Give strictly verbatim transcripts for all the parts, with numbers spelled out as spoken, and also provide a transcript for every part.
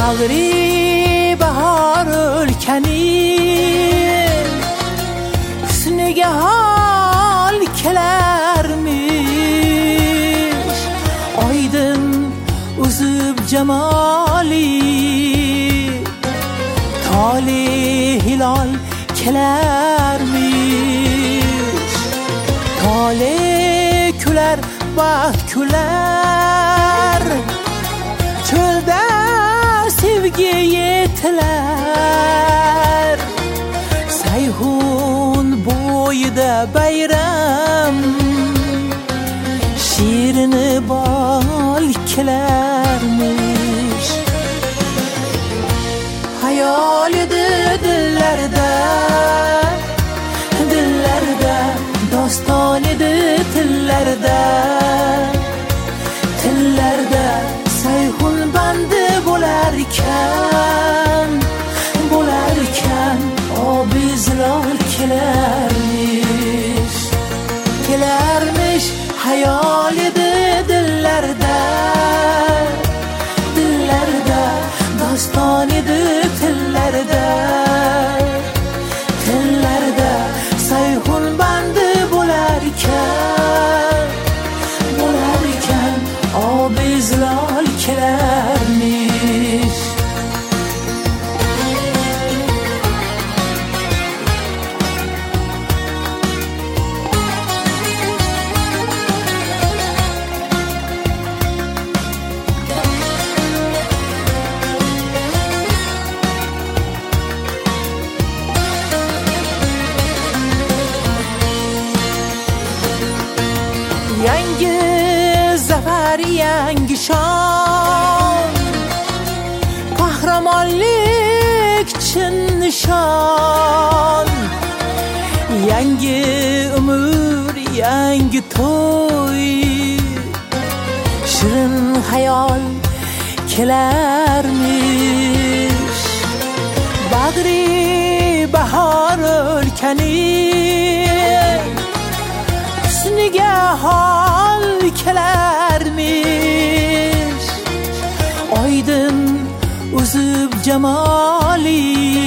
bag'ri bahor o'lkaning husniga hol kelarmish, oydin uzib jamoli toli hilol kelarmish, toli kular baxt kular, cho'lda sevgi yetilar, Sayhun bo'yida bayram shirini bol kelarmish, hayol edi dillarda, dillarda doston edi tillarda, tillarda Sayhun bandi bo'lar ekan, bo'lar ekan obi zilol kelarmish, kelarmish hayol edi dillarda, dillarda doston edi tillarda, tillarda Sayhun bandi bo'lar ekan, bo'lar ekan obi zilol kelarmish. Yangi zafar yangi shon, qahramonlik chin nishon, yangi umr yangi to'y, shirin hayol kelarmish, bag'ri bahor o'lkaning husniga hol kelarmish, oydin uzib jamoli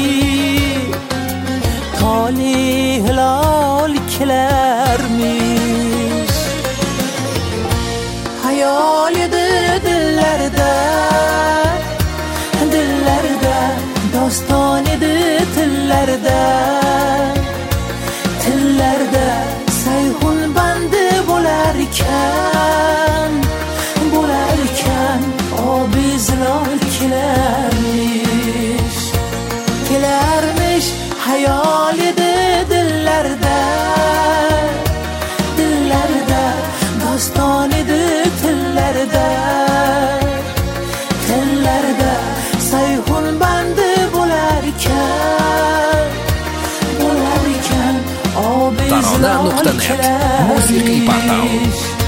toli hilol kelarmish, hayol edi dillarda, dillarda doston edi tillarda, tillarda Sayhun bandi bo'lar ekan, bo'lar ekan obi zilol kelarmish, kelarmish hayol edi dillarda, dillarda doston edi tillarda, tillarda Sayhun bandi bo'lar ekan, bo'lar ekan obi zilol musiqiy portal.